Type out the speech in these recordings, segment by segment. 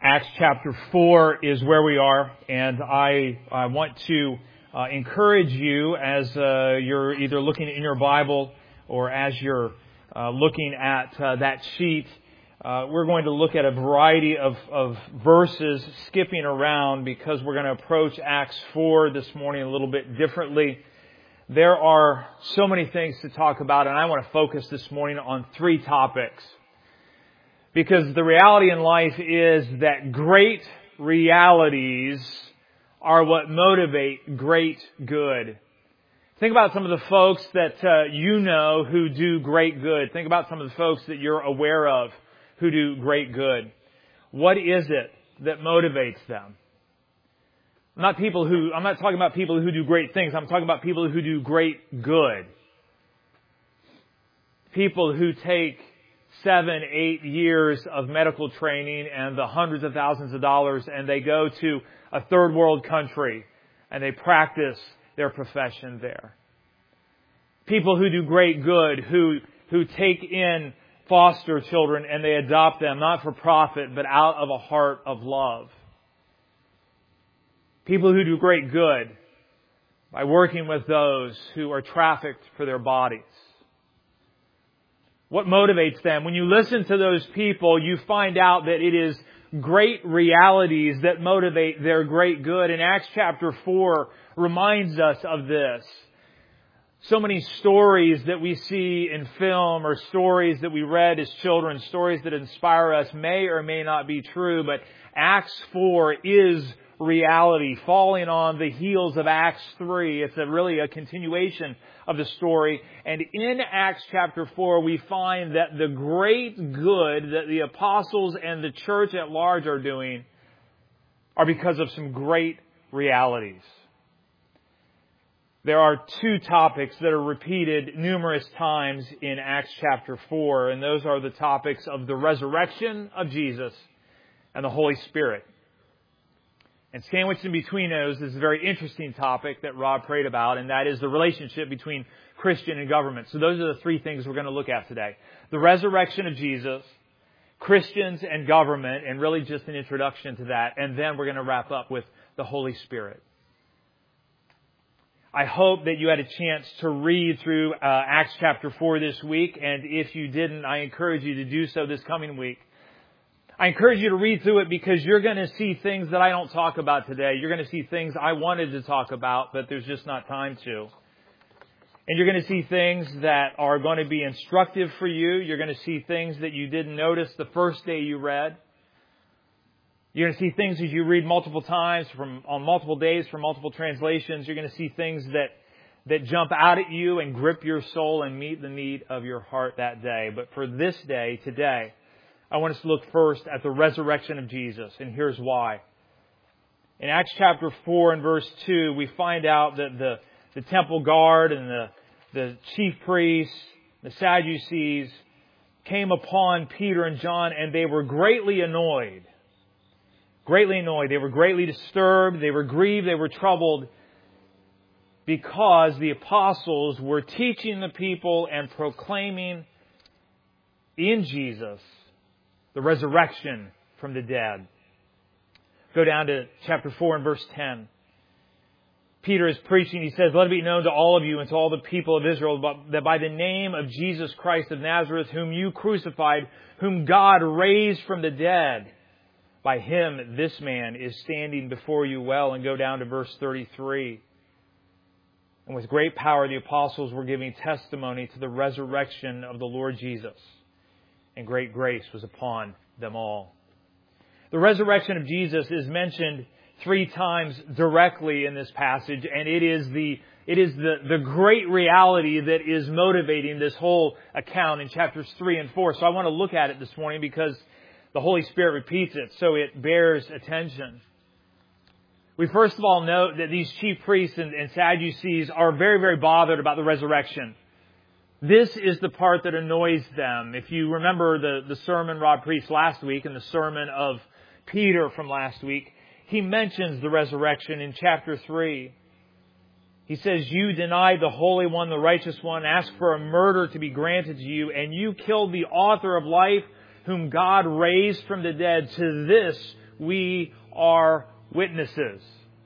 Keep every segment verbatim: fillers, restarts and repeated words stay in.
Acts chapter four is where we are, and I, I want to uh, encourage you as uh, you're either looking in your Bible or as you're uh, looking at uh, that sheet. Uh, we're going to look at a variety of, of verses skipping around because we're going to approach Acts four this morning a little bit differently. There are so many things to talk about, and I want to focus this morning on three topics. Because the reality in life is that great realities are what motivate great good. Think about some of the folks that uh, you know who do great good. Think about some of the folks that you're aware of who do great good. What is it that motivates them? I'm not people who, I'm not talking about people who do great things. I'm talking about people who do great good. People who take seven, eight years of medical training and the hundreds of thousands of dollars, and they go to a third world country and they practice their profession there. People who do great good, who, who take in foster children and they adopt them, not for profit, but out of a heart of love. People who do great good by working with those who are trafficked for their bodies. What motivates them? When you listen to those people, you find out that it is great realities that motivate their great good. And Acts chapter four reminds us of this. So many stories that we see in film or stories that we read as children, stories that inspire us may or may not be true, but Acts four is reality, falling on the heels of Acts three. It's a really a continuation of the story. And in Acts chapter four, we find that the great good that the apostles and the church at large are doing are because of some great realities. There are two topics that are repeated numerous times in Acts chapter four, and those are the topics of the resurrection of Jesus and the Holy Spirit. And sandwiched in between those is a very interesting topic that Rob prayed about, and that is the relationship between Christian and government. So those are the three things we're going to look at today. The resurrection of Jesus, Christians and government, and really just an introduction to that. And then we're going to wrap up with the Holy Spirit. I hope that you had a chance to read through uh, Acts chapter four this week, and if you didn't, I encourage you to do so this coming week. I encourage you to read through it because you're going to see things that I don't talk about today. You're going to see things I wanted to talk about, but there's just not time to. And you're going to see things that are going to be instructive for you. You're going to see things that you didn't notice the first day you read. You're going to see things as you read multiple times from on multiple days from multiple translations. You're going to see things that, that jump out at you and grip your soul and meet the need of your heart that day. But for this day, today, I want us to look first at the resurrection of Jesus, and here's why. In Acts chapter four and verse two, we find out that the, the temple guard and the, the chief priests, the Sadducees, came upon Peter and John, and they were greatly annoyed. Greatly annoyed. They were greatly disturbed. They were grieved. They were troubled because the apostles were teaching the people and proclaiming in Jesus the resurrection from the dead. Go down to chapter four and verse ten. Peter is preaching. He says, "Let it be known to all of you and to all the people of Israel that by the name of Jesus Christ of Nazareth, whom you crucified, whom God raised from the dead, by Him this man is standing before you well." And go down to verse thirty-three. "And with great power the apostles were giving testimony to the resurrection of the Lord Jesus. And great grace was upon them all." The resurrection of Jesus is mentioned three times directly in this passage, and it is the it is the, the great reality that is motivating this whole account in chapters three and four. So I want to look at it this morning because the Holy Spirit repeats it, so it bears attention. We first of all note that these chief priests and, and Sadducees are very, very bothered about the resurrection. This is the part that annoys them. If you remember the, the sermon Rob preached last week and the sermon of Peter from last week, he mentions the resurrection in chapter three. He says, "You denied the Holy One, the Righteous One, asked for a murder to be granted to you, and you killed the author of life, whom God raised from the dead. To this we are witnesses.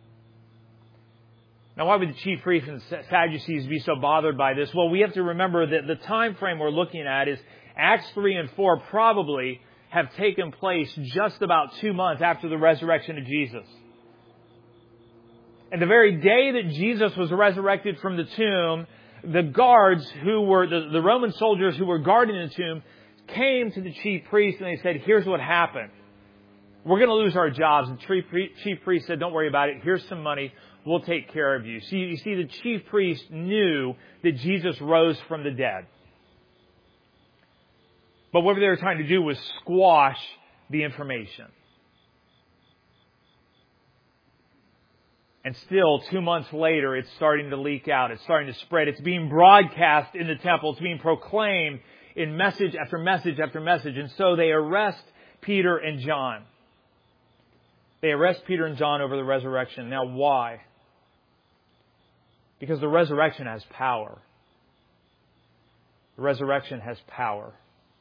Now, why would the chief priests and Sadducees be so bothered by this? Well, we have to remember that the time frame we're looking at is Acts three and four probably have taken place just about two months after the resurrection of Jesus. And the very day that Jesus was resurrected from the tomb, the guards who were, the, the Roman soldiers who were guarding the tomb came to the chief priests and they said, here's what happened. We're going to lose our jobs. And the chief priest said, don't worry about it. Here's some money. We'll take care of you. See, you see, the chief priest knew that Jesus rose from the dead. But what they were trying to do was squash the information. And still, two months later, it's starting to leak out. It's starting to spread. It's being broadcast in the temple. It's being proclaimed in message after message after message. And so they arrest Peter and John. They arrest Peter and John over the resurrection. Now, why? Because the resurrection has power. The resurrection has power.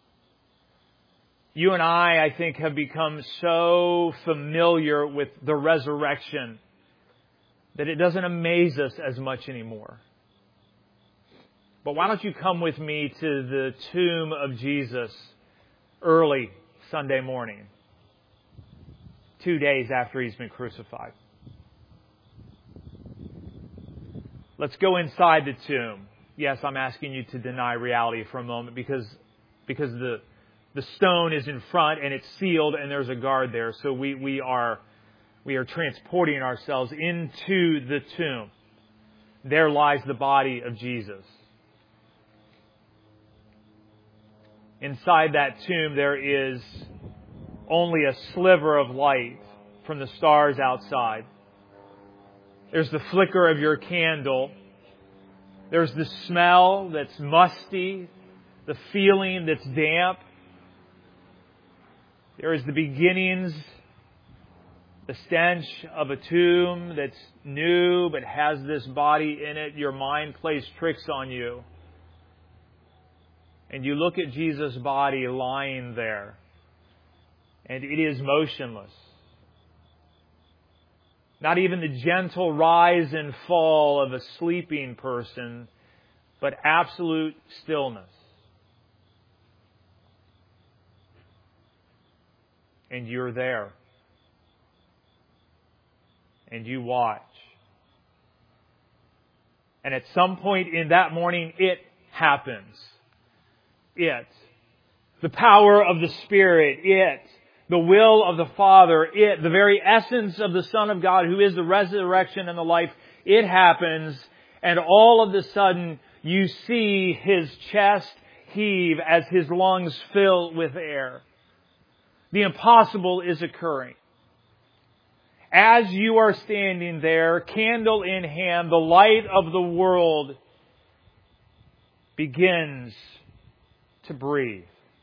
You and I, I think, have become so familiar with the resurrection that it doesn't amaze us as much anymore. But why don't you come with me to the tomb of Jesus early Sunday morning, two days after He's been crucified. Let's go inside the tomb. Yes, I'm asking you to deny reality for a moment because, because the, the stone is in front and it's sealed and there's a guard there. So we, we are, we are transporting ourselves into the tomb. There lies the body of Jesus. Inside that tomb there is only a sliver of light from the stars outside. There's the flicker of your candle. There's the smell that's musty, the feeling that's damp. There is the beginnings, the stench of a tomb that's new but has this body in it. Your mind plays tricks on you. And you look at Jesus' body lying there, and it is motionless. Not even the gentle rise and fall of a sleeping person, but absolute stillness. And you're there. And you watch. And at some point in that morning, it happens. It. The power of the Spirit. It. The will of the Father, it, the very essence of the Son of God, who is the resurrection and the life, it happens, and all of a sudden you see His chest heave as His lungs fill with air. The impossible is occurring. As you are standing there, candle in hand, the light of the world begins to breathe.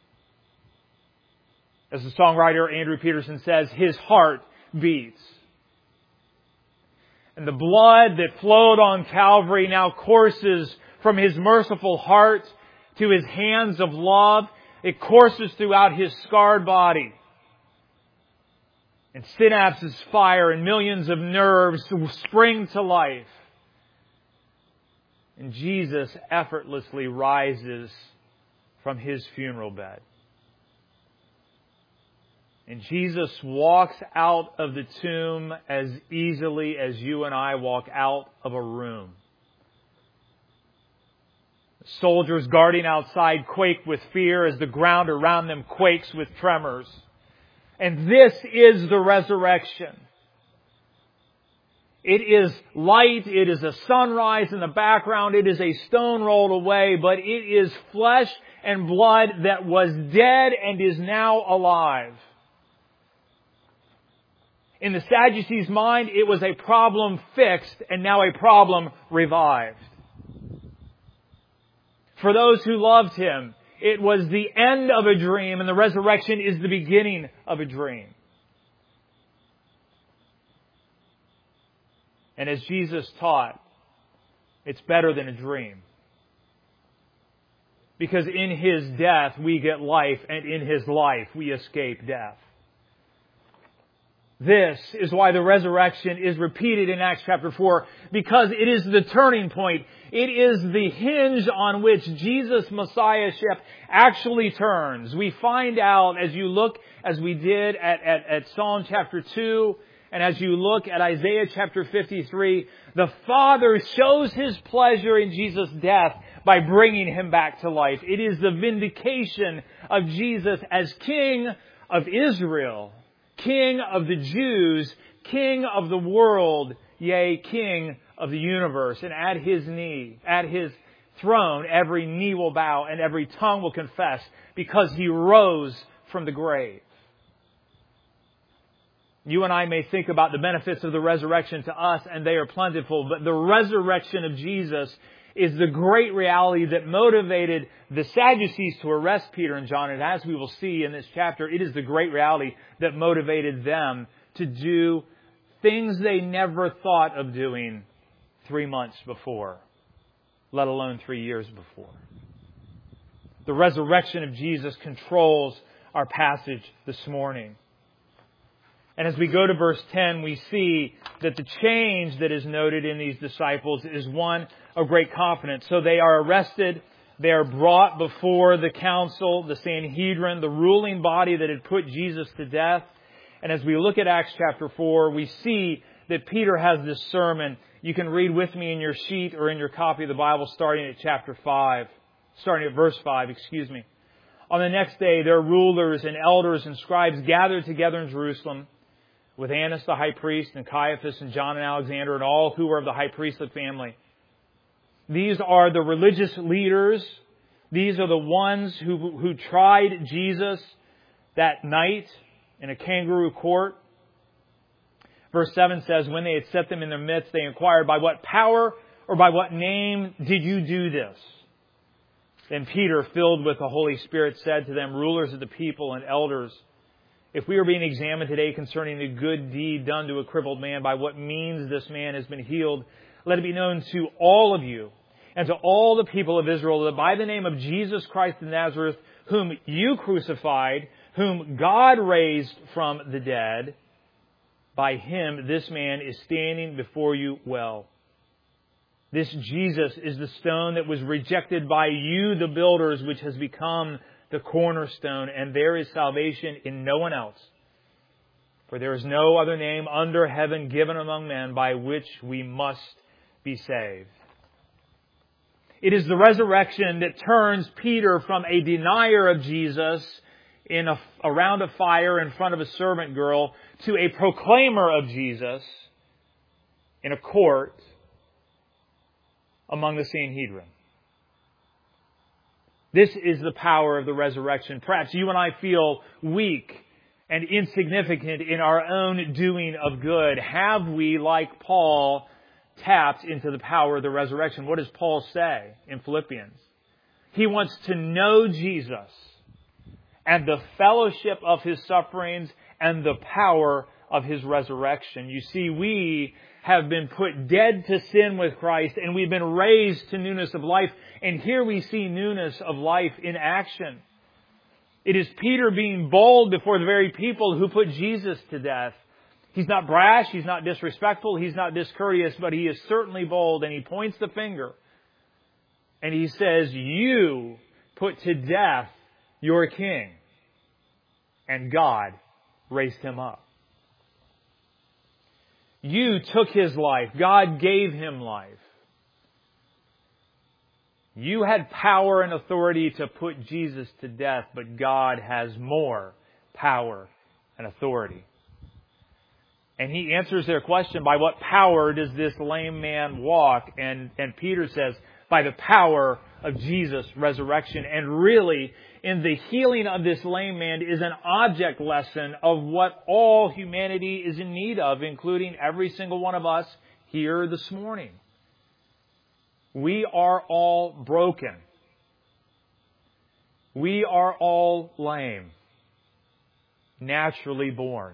As the songwriter Andrew Peterson says, His heart beats. And the blood that flowed on Calvary now courses from His merciful heart to His hands of love. It courses throughout His scarred body. And synapses fire and millions of nerves spring to life. And Jesus effortlessly rises from His funeral bed. And Jesus walks out of the tomb as easily as you and I walk out of a room. The soldiers guarding outside quake with fear as the ground around them quakes with tremors. And this is the resurrection. It is light, it is a sunrise in the background, it is a stone rolled away, but it is flesh and blood that was dead and is now alive. In the Sadducees' mind, it was a problem fixed and now a problem revived. For those who loved Him, it was the end of a dream, and the resurrection is the beginning of a dream. And as Jesus taught, it's better than a dream. Because in His death we get life, and in His life we escape death. This is why the resurrection is repeated in Acts chapter four, because it is the turning point. It is the hinge on which Jesus' Messiahship actually turns. We find out as you look, as we did at, at, at Psalm chapter two, and as you look at Isaiah chapter fifty-three, the Father shows His pleasure in Jesus' death by bringing Him back to life. It is the vindication of Jesus as King of Israel, King of the Jews, King of the world, yea, King of the universe. And at His knee, at His throne, every knee will bow and every tongue will confess, because He rose from the grave. You and I may think about the benefits of the resurrection to us, and they are plentiful, but the resurrection of Jesus is the great reality that motivated the Sadducees to arrest Peter and John. And as we will see in this chapter, it is the great reality that motivated them to do things they never thought of doing three months before, let alone three years before. The resurrection of Jesus controls our passage this morning. And as we go to verse ten, we see that the change that is noted in these disciples is one of great confidence. So they are arrested. They are brought before the council, the Sanhedrin, the ruling body that had put Jesus to death. And as we look at Acts chapter four, we see that Peter has this sermon. You can read with me in your sheet or in your copy of the Bible starting at chapter five, starting at verse five, excuse me. On the next day, their rulers and elders and scribes gathered together in Jerusalem, with Annas the high priest and Caiaphas and John and Alexander and all who were of the high priestly family. These are the religious leaders. These are the ones who, who tried Jesus that night in a kangaroo court. Verse seven says, when they had set them in their midst, they inquired, by what power or by what name did you do this? Then Peter, filled with the Holy Spirit, said to them, rulers of the people and elders, if we are being examined today concerning the good deed done to a crippled man, by what means this man has been healed, let it be known to all of you and to all the people of Israel that by the name of Jesus Christ of Nazareth, whom you crucified, whom God raised from the dead, by Him this man is standing before you well. This Jesus is the stone that was rejected by you, the builders, which has become the cornerstone, and there is salvation in no one else. For there is no other name under heaven given among men by which we must be saved. It is the resurrection that turns Peter from a denier of Jesus in a, around a fire in front of a servant girl to a proclaimer of Jesus in a court among the Sanhedrin. This is the power of the resurrection. Perhaps you and I feel weak and insignificant in our own doing of good. Have we, like Paul, tapped into the power of the resurrection? What does Paul say in Philippians? He wants to know Jesus and the fellowship of His sufferings and the power of His resurrection. You see, we have been put dead to sin with Christ, and we've been raised to newness of life. And here we see newness of life in action. It is Peter being bold before the very people who put Jesus to death. He's not brash, he's not disrespectful, he's not discourteous, but he is certainly bold, and he points the finger. And he says, you put to death your king, and God raised him up. You took his life. God gave him life. You had power and authority to put Jesus to death, but God has more power and authority. And he answers their question, by what power does this lame man walk? And, and Peter says, by the power of Jesus' resurrection. And really, in the healing of this lame man is an object lesson of what all humanity is in need of, including every single one of us here this morning. We are all broken. We are all lame, naturally born.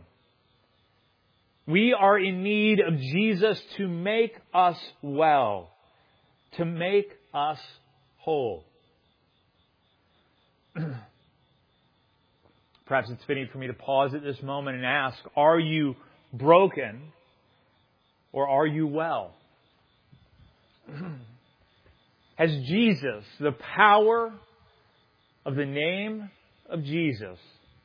We are in need of Jesus to make us well, to make us whole. Perhaps it's fitting for me to pause at this moment and ask, are you broken, or are you well? Has Jesus, the power of the name of Jesus,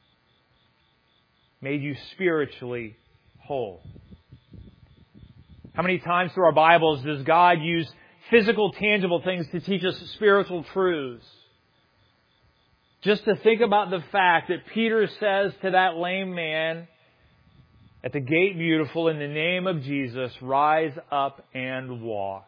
made you spiritually whole? How many times through our Bibles does God use physical, tangible things to teach us spiritual truths? Just to think about the fact that Peter says to that lame man at the gate beautiful, in the name of Jesus, rise up and walk.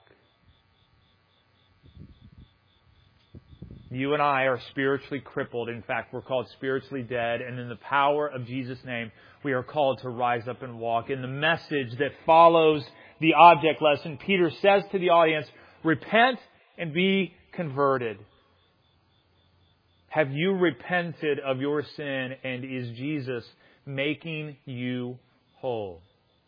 You and I are spiritually crippled. In fact, we're called spiritually dead. And in the power of Jesus' name, we are called to rise up and walk. In the message that follows the object lesson, Peter says to the audience, repent and be converted. Have you repented of your sin, and is Jesus making you whole?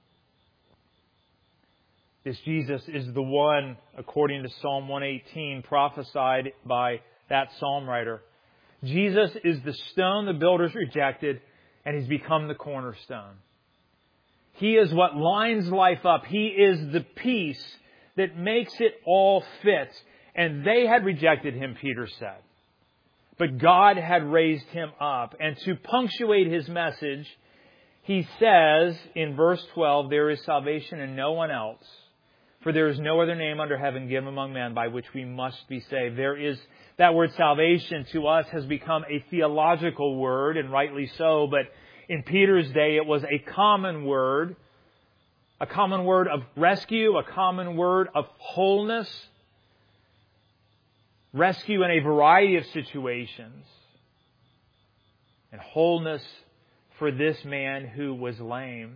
This Jesus is the one, according to Psalm one eighteen, prophesied by that psalm writer. Jesus is the stone the builders rejected, and He's become the cornerstone. He is what lines life up. He is the piece that makes it all fit. And they had rejected Him, Peter said. But God had raised Him up. And to punctuate His message, He says in verse twelve, there is salvation in no one else, for there is no other name under heaven given among men by which we must be saved. There is, that word salvation to us has become a theological word, and rightly so, but in Peter's day it was a common word, a common word of rescue, a common word of wholeness, rescue in a variety of situations, and wholeness for this man who was lame.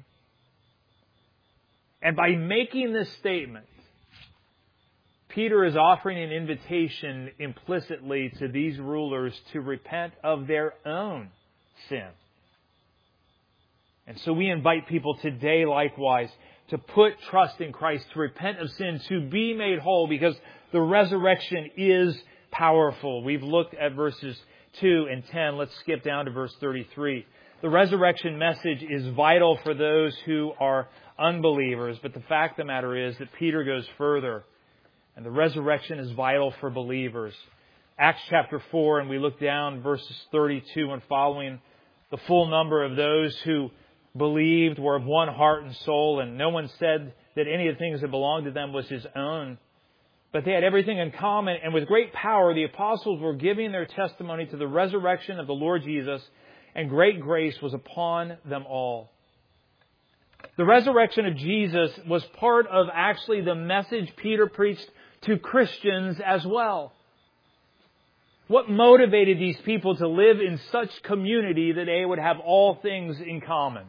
And by making this statement, Peter is offering an invitation implicitly to these rulers to repent of their own sin. And so we invite people today likewise to put trust in Christ, to repent of sin, to be made whole, because the resurrection is powerful. We've looked at verses two and ten. Let's skip down to verse thirty-three. The resurrection message is vital for those who are unbelievers, but the fact of the matter is that Peter goes further, and the resurrection is vital for believers. Acts chapter four, and we look down verses thirty-two and following. The full number of those who believed were of one heart and soul, and no one said that any of the things that belonged to them was his own. But they had everything in common, and with great power the apostles were giving their testimony to the resurrection of the Lord Jesus, and great grace was upon them all. The resurrection of Jesus was part of actually the message Peter preached to Christians as well. What motivated these people to live in such community that they would have all things in common?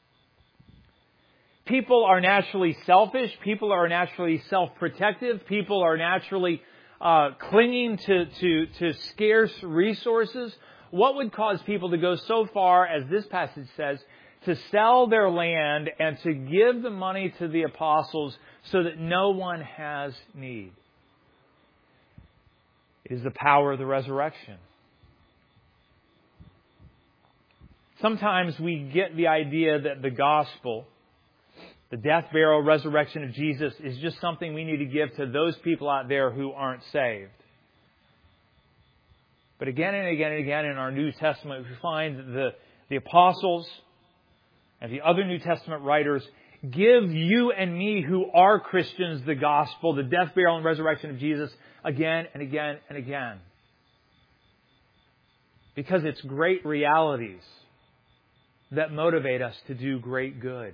People are naturally selfish. People are naturally self-protective. People are naturally uh, clinging to, to, to scarce resources. What would cause people to go so far, as this passage says, to sell their land and to give the money to the apostles so that no one has need? It is the power of the resurrection. Sometimes we get the idea that the gospel, the death, burial, resurrection of Jesus, is just something we need to give to those people out there who aren't saved. But again and again and again in our New Testament, we find that the, the apostles and the other New Testament writers give you and me who are Christians the gospel, the death, burial, and resurrection of Jesus again and again and again. Because it's great realities that motivate us to do great good.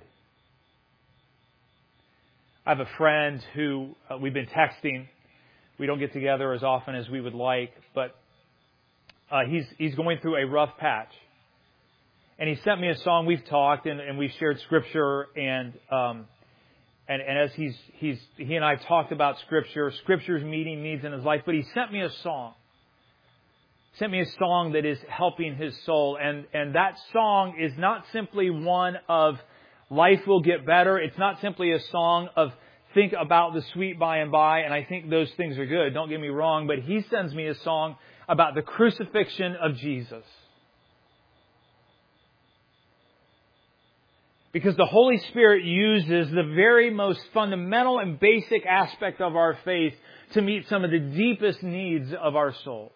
I have a friend who uh, we've been texting. We don't get together as often as we would like, but uh, he's he's going through a rough patch. And he sent me a song. We've talked and, and we've shared Scripture, and um, and and as he's he's he and I talked about Scripture, Scripture's meeting needs in his life. But he sent me a song. Sent me a song that is helping his soul, and and that song is not simply one of life will get better. It's not simply a song of think about the sweet by and by, and I think those things are good. Don't get me wrong, but he sends me a song about the crucifixion of Jesus. Because the Holy Spirit uses the very most fundamental and basic aspect of our faith to meet some of the deepest needs of our soul.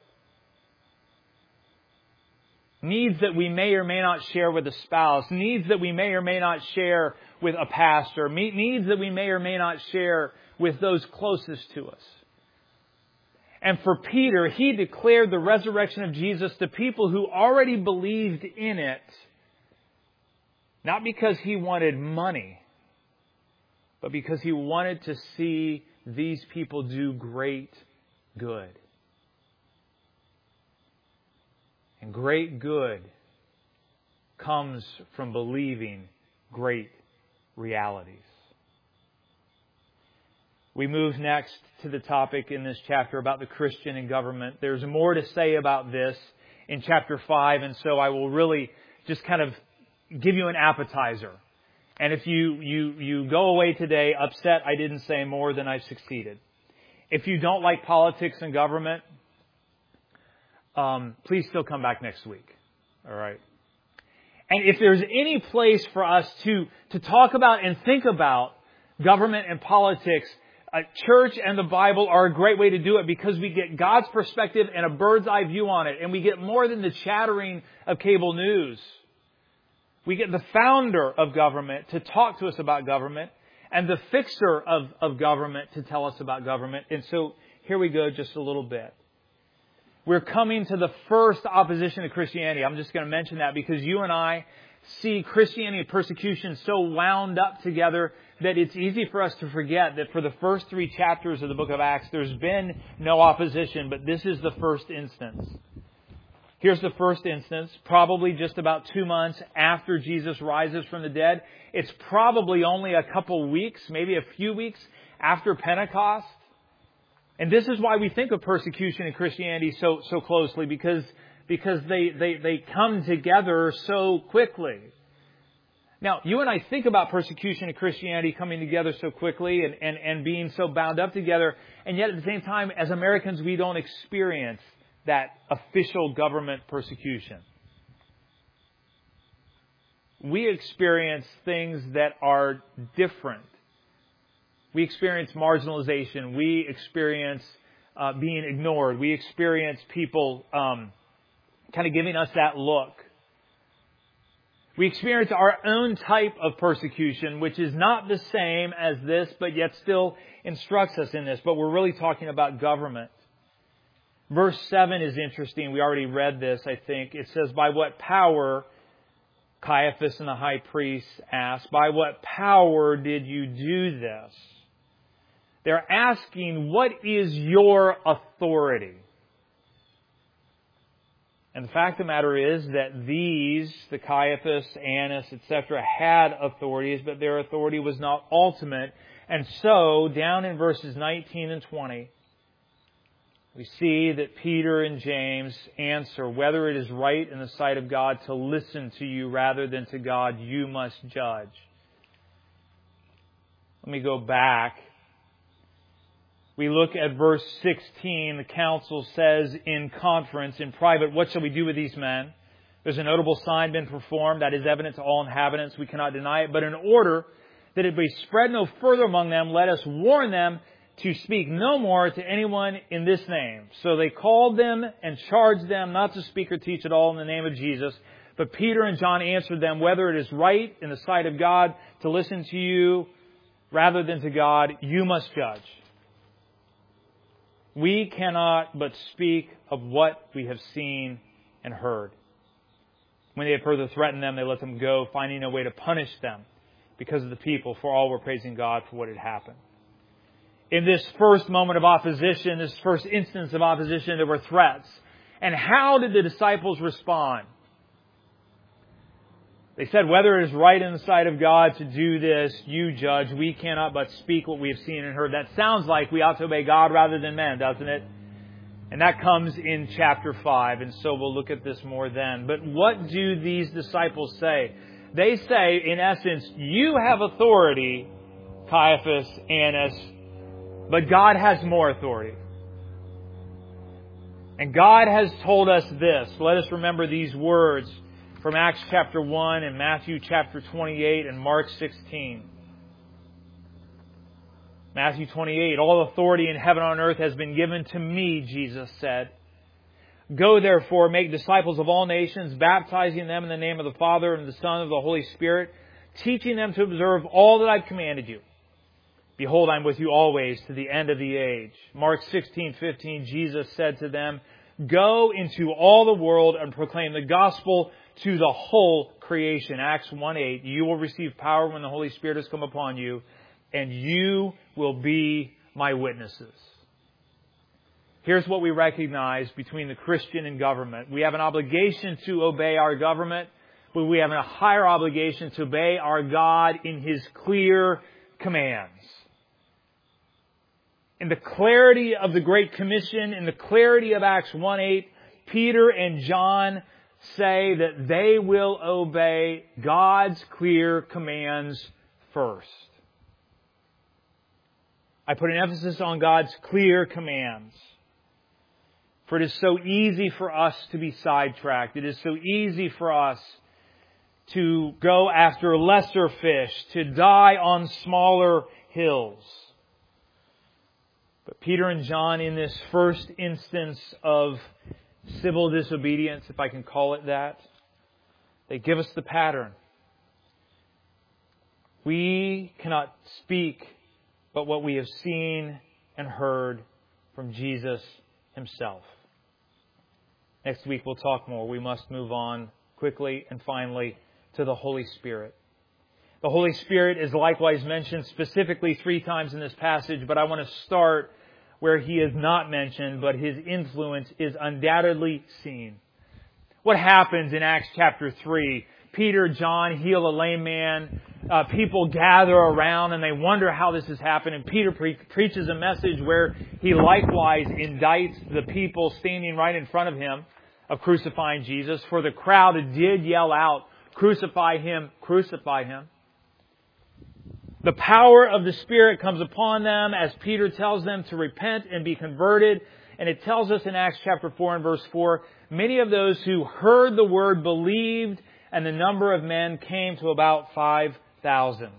Needs that we may or may not share with a spouse. Needs that we may or may not share with a pastor. Needs that we may or may not share with those closest to us. And for Peter, he declared the resurrection of Jesus to people who already believed in it. Not because he wanted money, but because he wanted to see these people do great good. And great good comes from believing great realities. We move next to the topic in this chapter about the Christian and government. There's more to say about this in chapter five, and so I will really just kind of give you an appetizer. And if you, you, you go away today upset I didn't say more than I've succeeded. If you don't like politics and government, um, please still come back next week. All right. And if there's any place for us to, to talk about and think about government and politics, a church and the Bible are a great way to do it because we get God's perspective and a bird's eye view on it. And we get more than the chattering of cable news. We get the founder of government to talk to us about government and the fixer of, of government to tell us about government. And so here we go just a little bit. We're coming to the first opposition to Christianity. I'm just going to mention that because you and I see Christianity and persecution so wound up together that it's easy for us to forget that for the first three chapters of the book of Acts, there's been no opposition, but this is the first instance. Here's the first instance, probably just about two months after Jesus rises from the dead. It's probably only a couple weeks, maybe a few weeks after Pentecost. And this is why we think of persecution in Christianity so so closely, because because they, they, they come together so quickly. Now, you and I think about persecution in Christianity coming together so quickly and, and, and being so bound up together, and yet at the same time, as Americans, we don't experience that official government persecution. We experience things that are different. We experience marginalization. We experience uh, being ignored. We experience people um, kind of giving us that look. We experience our own type of persecution, which is not the same as this, but yet still instructs us in this. But we're really talking about government. Verse seven is interesting. We already read this, I think. It says, by what power, Caiaphas and the high priest asked, by what power did you do this? They're asking, what is your authority? And the fact of the matter is that these, the Caiaphas, Annas, et cetera, had authorities, but their authority was not ultimate. And so, down in verses nineteen and twenty, we see that Peter and James answer, whether it is right in the sight of God to listen to you rather than to God, you must judge. Let me go back. We look at verse sixteen. The council says in conference, in private, what shall we do with these men? There's a notable sign been performed that is evident to all inhabitants. We cannot deny it. But in order that it be spread no further among them, let us warn them to speak no more to anyone in this name. So they called them and charged them not to speak or teach at all in the name of Jesus. But Peter and John answered them, whether it is right in the sight of God to listen to you rather than to God, you must judge. We cannot but speak of what we have seen and heard. When they had further threatened them, they let them go, finding no way to punish them because of the people, for all were praising God for what had happened. In this first moment of opposition, this first instance of opposition, there were threats. And how did the disciples respond? They said, whether it is right in the sight of God to do this, you judge. We cannot but speak what we have seen and heard. That sounds like we ought to obey God rather than men, doesn't it? And that comes in chapter five, and so we'll look at this more then. But what do these disciples say? They say, in essence, you have authority, Caiaphas, Annas, but God has more authority. And God has told us this. Let us remember these words from Acts chapter one and Matthew chapter twenty-eight and Mark sixteen. Matthew twenty-eight, all authority in heaven and on earth has been given to me, Jesus said. Go therefore, make disciples of all nations, baptizing them in the name of the Father and the Son and of the Holy Spirit, teaching them to observe all that I've commanded you. Behold, I'm with you always to the end of the age. Mark sixteen fifteen, Jesus said to them, Go into all the world and proclaim the gospel to the whole creation. Acts one eight, you will receive power when the Holy Spirit has come upon you, and you will be my witnesses. Here's what we recognize between the Christian and government. We have an obligation to obey our government, but we have a higher obligation to obey our God in His clear commands. In the clarity of the Great Commission, in the clarity of Acts one eight, Peter and John say that they will obey God's clear commands first. I put an emphasis on God's clear commands. For it is so easy for us to be sidetracked. It is so easy for us to go after lesser fish, to die on smaller hills. But Peter and John, in this first instance of civil disobedience, if I can call it that, they give us the pattern. We cannot speak but what we have seen and heard from Jesus Himself. Next week we'll talk more. We must move on quickly and finally to the Holy Spirit. The Holy Spirit is likewise mentioned specifically three times in this passage, but I want to start where He is not mentioned, but His influence is undoubtedly seen. What happens in Acts chapter three? Peter, John heal a lame man. Uh, people gather around and they wonder how this has happened. And Peter pre- preaches a message where he likewise indicts the people standing right in front of him of crucifying Jesus. For the crowd did yell out, "Crucify Him, crucify Him." The power of the Spirit comes upon them as Peter tells them to repent and be converted. And it tells us in Acts chapter four and verse four, many of those who heard the word believed, and the number of men came to about five thousand.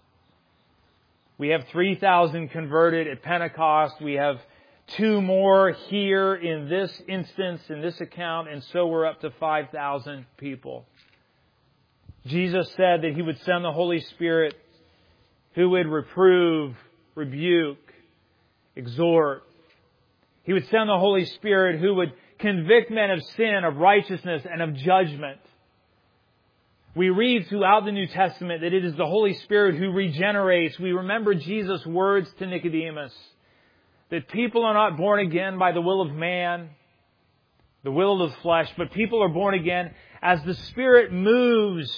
We have three thousand converted at Pentecost. We have two more here in this instance, in this account, and so we're up to five thousand people. Jesus said that He would send the Holy Spirit who would reprove, rebuke, exhort. He would send the Holy Spirit who would convict men of sin, of righteousness, and of judgment. We read throughout the New Testament that it is the Holy Spirit who regenerates. We remember Jesus' words to Nicodemus, that people are not born again by the will of man, the will of the flesh, but people are born again as the Spirit moves,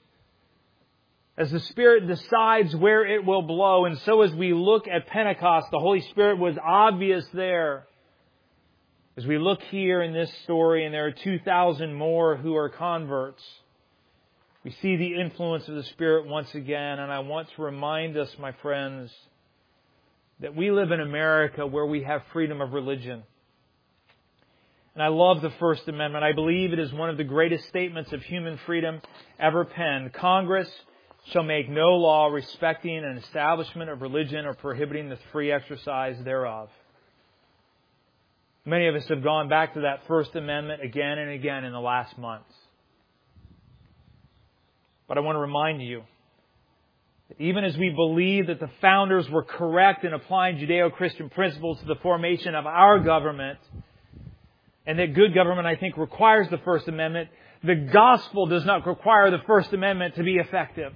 as the Spirit decides where it will blow. And so as we look at Pentecost, the Holy Spirit was obvious there. As we look here in this story, and there are two thousand more who are converts, we see the influence of the Spirit once again. And I want to remind us, my friends, that we live in America where we have freedom of religion. And I love the First Amendment. I believe it is one of the greatest statements of human freedom ever penned. Congress shall make no law respecting an establishment of religion or prohibiting the free exercise thereof. Many of us have gone back to that First Amendment again and again in the last months. But I want to remind you that even as we believe that the founders were correct in applying Judeo-Christian principles to the formation of our government, and that good government, I think, requires the First Amendment, the gospel does not require the First Amendment to be effective.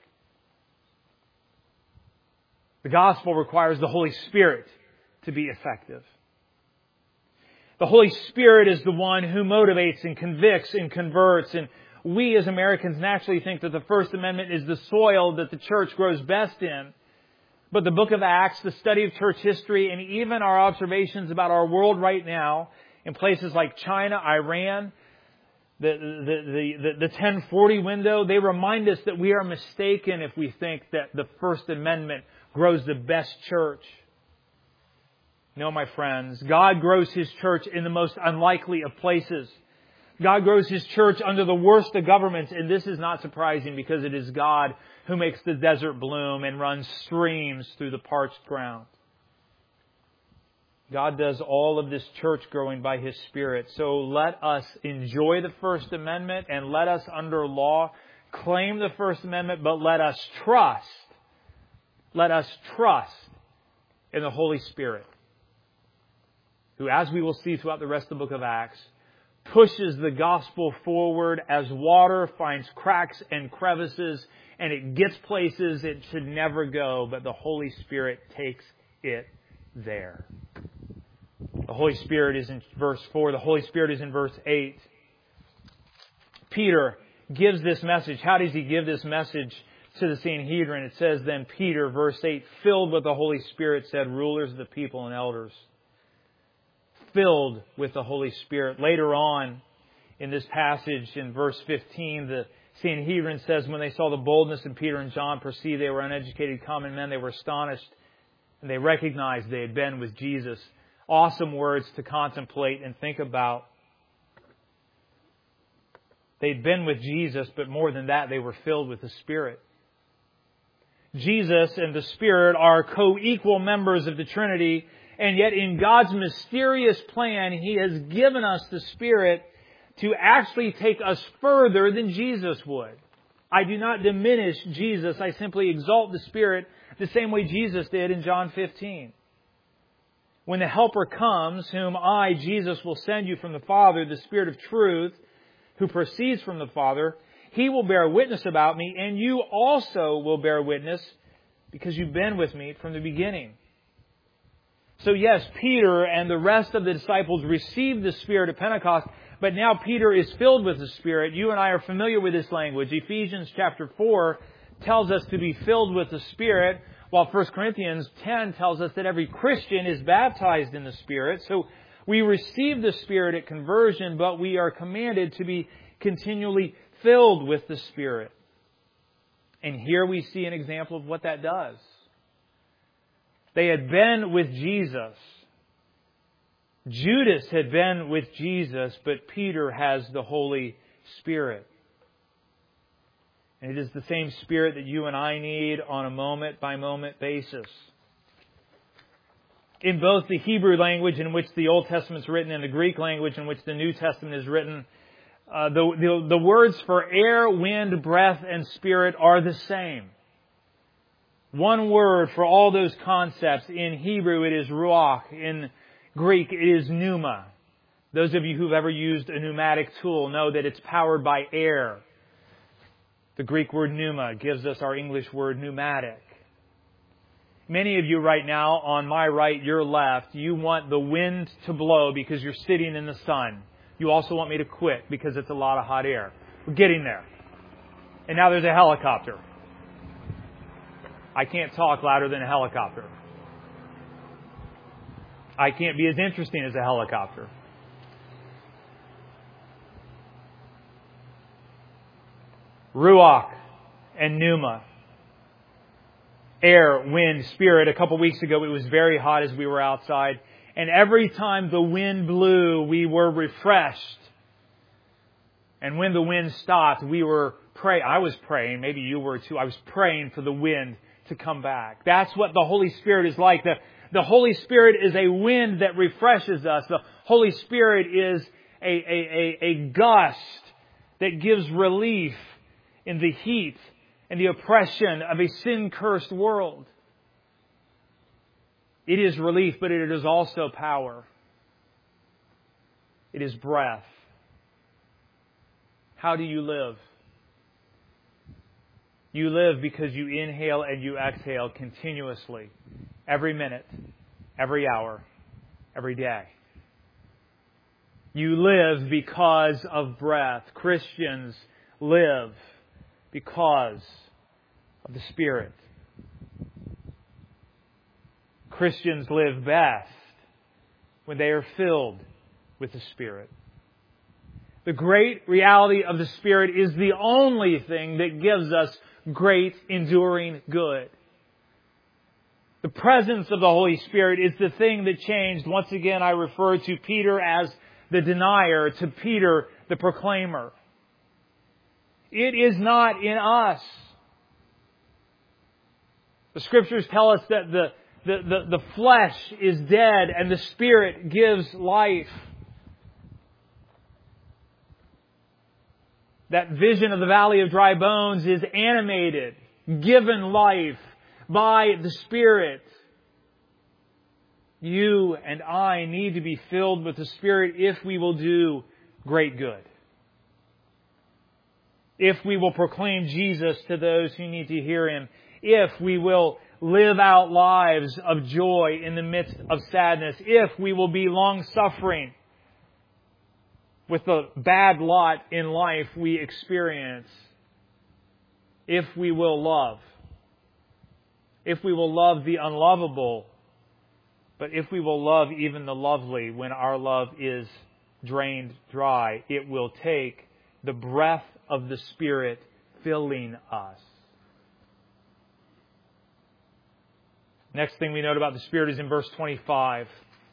The gospel requires the Holy Spirit to be effective. The Holy Spirit is the one who motivates and convicts and converts. And we as Americans naturally think that the First Amendment is the soil that the church grows best in. But the book of Acts, the study of church history, and even our observations about our world right now, in places like China, Iran, the, the, the, the, the ten forty window, they remind us that we are mistaken if we think that the First Amendment grows the best church. No, my friends, God grows His church in the most unlikely of places. God grows His church under the worst of governments, and this is not surprising because it is God who makes the desert bloom and runs streams through the parched ground. God does all of this church growing by His Spirit. So let us enjoy the First Amendment and let us under law claim the First Amendment, but let us trust, let us trust in the Holy Spirit, who, as we will see throughout the rest of the book of Acts, pushes the gospel forward as water finds cracks and crevices, and it gets places it should never go, but the Holy Spirit takes it there. The Holy Spirit is in verse four. The Holy Spirit is in verse eight. Peter gives this message. How does he give this message to the Sanhedrin? It says, then Peter, verse eight, filled with the Holy Spirit, said, rulers of the people and elders. Filled with the Holy Spirit. Later on in this passage, in verse fifteen, the Sanhedrin says, when they saw the boldness of Peter and John, perceived they were uneducated common men, they were astonished, and they recognized they had been with Jesus. Awesome words to contemplate and think about. They'd been with Jesus, but more than that, they were filled with the Spirit. Jesus and the Spirit are co-equal members of the Trinity, and yet in God's mysterious plan, He has given us the Spirit to actually take us further than Jesus would. I do not diminish Jesus. I simply exalt the Spirit the same way Jesus did in John fifteen. When the Helper comes, whom I, Jesus, will send you from the Father, the Spirit of truth, who proceeds from the Father, He will bear witness about me, and you also will bear witness because you've been with me from the beginning. So yes, Peter and the rest of the disciples received the Spirit at Pentecost, but now Peter is filled with the Spirit. You and I are familiar with this language. Ephesians chapter four tells us to be filled with the Spirit, while First Corinthians ten tells us that every Christian is baptized in the Spirit. So we receive the Spirit at conversion, but we are commanded to be continually filled with the Spirit. And here we see an example of what that does. They had been with Jesus. Judas had been with Jesus, but Peter has the Holy Spirit. And it is the same Spirit that you and I need on a moment-by-moment basis. In both the Hebrew language in which the Old Testament is written and the Greek language in which the New Testament is written, uh, the, the, the words for air, wind, breath, and spirit are the same. One word for all those concepts. In Hebrew it is ruach. In Greek it is pneuma. Those of you who've ever used a pneumatic tool know that it's powered by air. The Greek word pneuma gives us our English word pneumatic. Many of you right now, on my right, your left, you want the wind to blow because you're sitting in the sun. You also want me to quit because it's a lot of hot air. We're getting there. And now there's a helicopter. I can't talk louder than a helicopter. I can't be as interesting as a helicopter. Ruach and pneuma. Air, wind, spirit. A couple weeks ago it was very hot as we were outside. And every time the wind blew, we were refreshed. And when the wind stopped, we were praying. I was praying, maybe you were too. I was praying for the wind to come back. That's what the Holy Spirit is like. The, the Holy Spirit is a wind that refreshes us. The Holy Spirit is a, a, a, a gust that gives relief in the heat and the oppression of a sin-cursed world. It is relief, but it is also power. It is breath. How do you live? You live because you inhale and you exhale continuously, every minute, every hour, every day. You live because of breath. Christians live because of the Spirit. Christians live best when they are filled with the Spirit. The great reality of the Spirit is the only thing that gives us great enduring good. The presence of the Holy Spirit is the thing that changed. Once again, I refer to Peter as the denier, to Peter the proclaimer. It is not in us. The Scriptures tell us that the, the, the, the flesh is dead and the Spirit gives life. That vision of the valley of dry bones is animated, given life by the Spirit. You and I need to be filled with the Spirit if we will do great good. If we will proclaim Jesus to those who need to hear Him. If we will live out lives of joy in the midst of sadness. If we will be long-suffering with the bad lot in life we experience. If we will love. If we will love the unlovable. But if we will love even the lovely when our love is drained dry, it will take the breath of the Spirit filling us. Next thing we note about the Spirit is in verse twenty-five.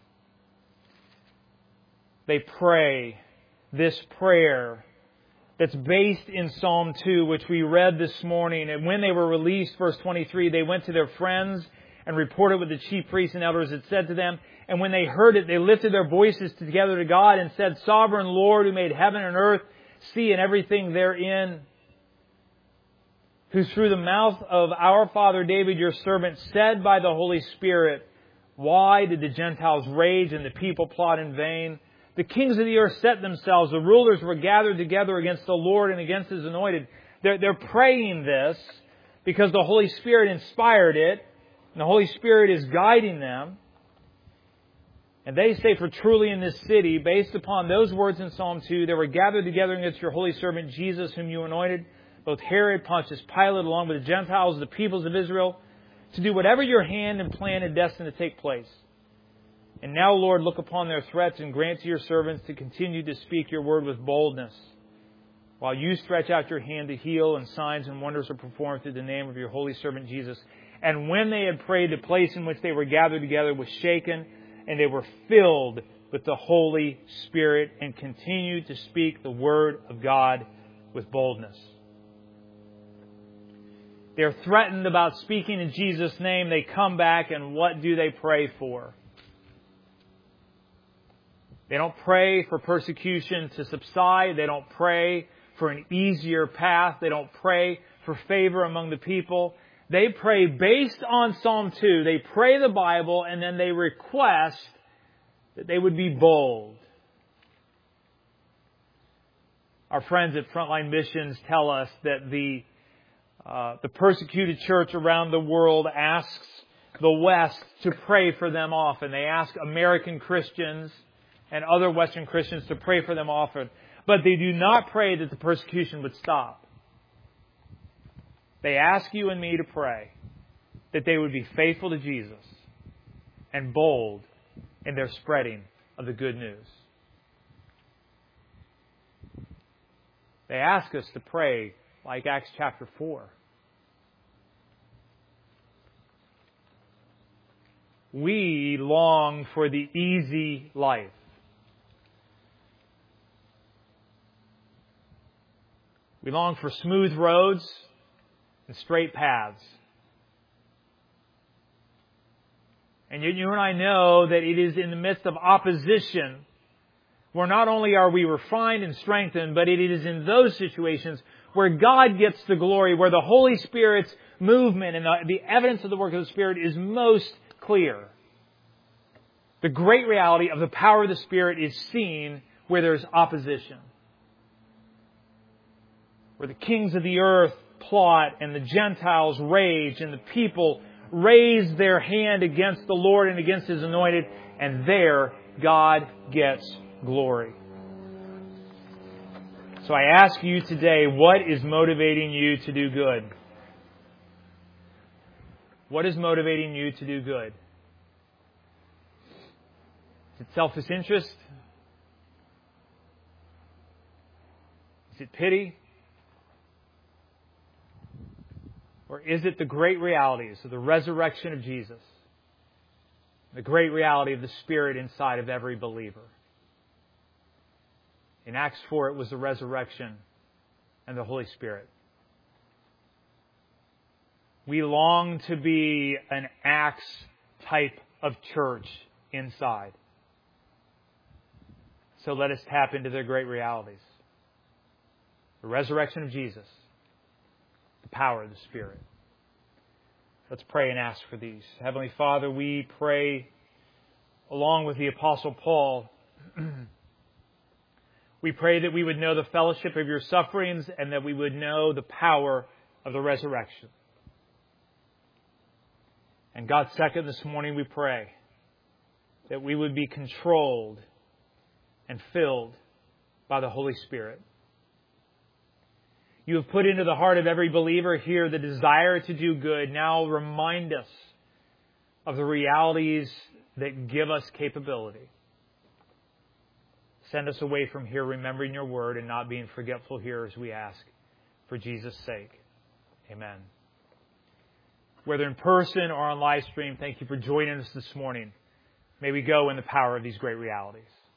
They pray this prayer that's based in Psalm two, which we read this morning. And when they were released, verse twenty-three, they went to their friends and reported what the chief priests and elders had said to them. And when they heard it, they lifted their voices together to God and said, Sovereign Lord, who made heaven and earth, sea and everything therein, who through the mouth of our father David, your servant, said by the Holy Spirit, why did the Gentiles rage and the people plot in vain? The kings of the earth set themselves. The rulers were gathered together against the Lord and against His anointed. They're, they're praying this because the Holy Spirit inspired it. And the Holy Spirit is guiding them. And they say, for truly in this city, based upon those words in Psalm two, they were gathered together against your holy servant Jesus, whom you anointed, both Herod, Pontius Pilate, along with the Gentiles, the peoples of Israel, to do whatever your hand and plan had destined to take place. And now, Lord, look upon their threats and grant to your servants to continue to speak your word with boldness, while you stretch out your hand to heal, and signs and wonders are performed through the name of your holy servant Jesus. And when they had prayed, the place in which they were gathered together was shaken, and they were filled with the Holy Spirit and continued to speak the word of God with boldness. They're threatened about speaking in Jesus' name. They come back, and what do they pray for? They don't pray for persecution to subside. They don't pray for an easier path. They don't pray for favor among the people. They pray based on Psalm two. They pray the Bible, and then they request that they would be bold. Our friends at Frontline Missions tell us that the uh, the persecuted church around the world asks the West to pray for them often. They ask American Christians and other Western Christians to pray for them often. But they do not pray that the persecution would stop. They ask you and me to pray that they would be faithful to Jesus and bold in their spreading of the good news. They ask us to pray like Acts chapter four. We long for the easy life. We long for smooth roads and straight paths. And yet you and I know that it is in the midst of opposition where not only are we refined and strengthened, but it is in those situations where God gets the glory, where the Holy Spirit's movement and the, the evidence of the work of the Spirit is most clear. The great reality of the power of the Spirit is seen where there's opposition. Where the kings of the earth plot and the Gentiles rage and the people raise their hand against the Lord and against His anointed, and there God gets glory. So I ask you today, what is motivating you to do good? What is motivating you to do good? Is it selfish interest? Is it pity? Or is it the great realities of the resurrection of Jesus? The great reality of the Spirit inside of every believer? In Acts four, it was the resurrection and the Holy Spirit. We long to be an Acts type of church inside. So let us tap into their great realities. The resurrection of Jesus. The power of the Spirit. Let's pray and ask for these. Heavenly Father, we pray along with the Apostle Paul. We pray that we would know the fellowship of your sufferings and that we would know the power of the resurrection. And God, second, this morning we pray that we would be controlled and filled by the Holy Spirit. You have put into the heart of every believer here the desire to do good. Now remind us of the realities that give us capability. Send us away from here remembering your word and not being forgetful hearers, we ask, for Jesus' sake. Amen. Whether in person or on live stream, thank you for joining us this morning. May we go in the power of these great realities.